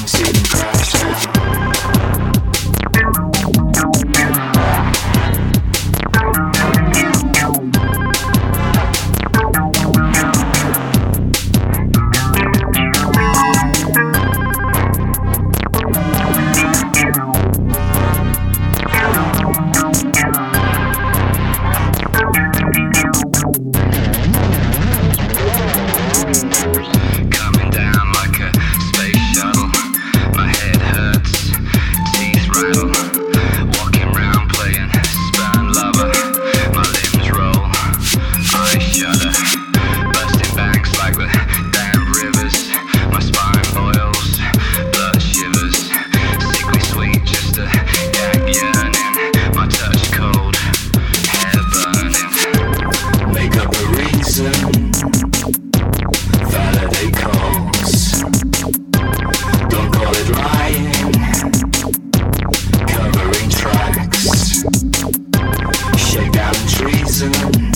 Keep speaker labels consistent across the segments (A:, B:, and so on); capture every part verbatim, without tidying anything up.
A: see them crash
B: Coming down like a space shuttle. My head hurts, teeth rattle. Walking round playing spurned lover. My limbs roll, I shudder. Bursting banks like the damn rivers. My spine boils, blood shivers. Sickly sweet, just a gag yearning. My touch cold, hair burning.
A: Make up a reason, validate calls. Don't call it lying, covering tracks. Shake down treason,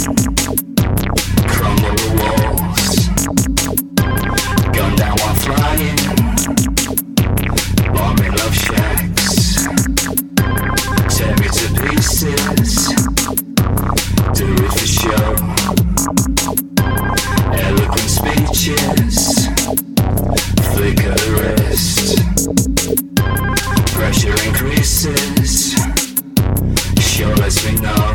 A: crumble the walls. Gun down while flying, bombing love shacks. Tear me to pieces, do it for show. Eloquent speeches, flicker the wrist. Pressure increases, sure lets me know.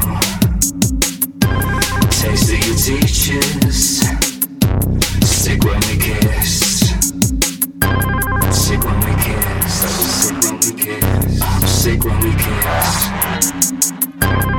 A: Taste of your teachers, sick when we kiss. Sick when we kiss, sick when we kiss. I'm sick when we kiss.